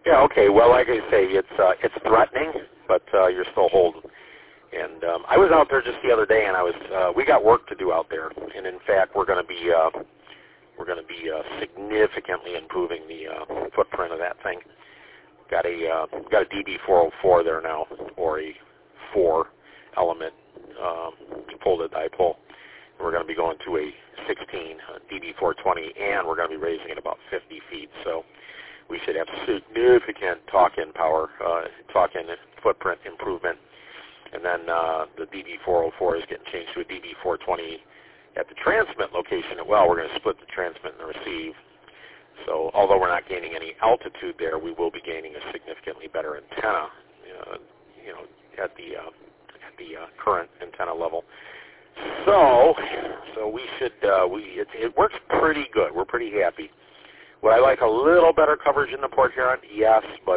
Yeah, okay. Well, like I say, it's threatening, but you're still holding. And I was out there just the other day, and we got work to do out there. And in fact, we're going to be significantly improving the footprint of that thing. Got a DB404 there now, or a 4-element folded dipole. We're going to be going to a 16 DB420, and we're going to be raising it about 50 feet. So we should have significant talk-in power, talk-in footprint improvement. And then the DB404 is getting changed to a DB420 at the transmit location as well. We're going to split the transmit and the receive. So although we're not gaining any altitude there, we will be gaining a significantly better antenna, at the current antenna level. So we should it works pretty good. We're pretty happy. Would I like a little better coverage in the Port Huron? Yes, but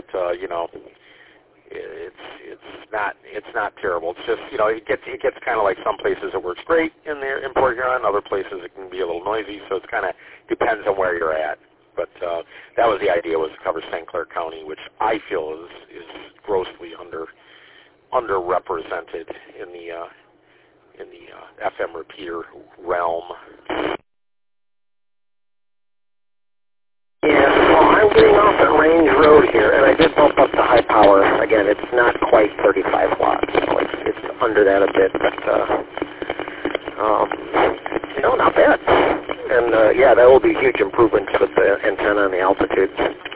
it's not terrible. It's just it gets kind of like some places it works great in Port Huron, other places it can be a little noisy. So it kind of depends on where you're at. But that was the idea, was to cover St. Clair County, which I feel is grossly underrepresented in the FM repeater realm. Yeah, well, I'm getting off at Range Road here, and I did bump up the high power. Again, it's not quite 35 watts, so it's under that a bit, but not bad. And yeah, that will be huge improvements with the antenna and the altitude.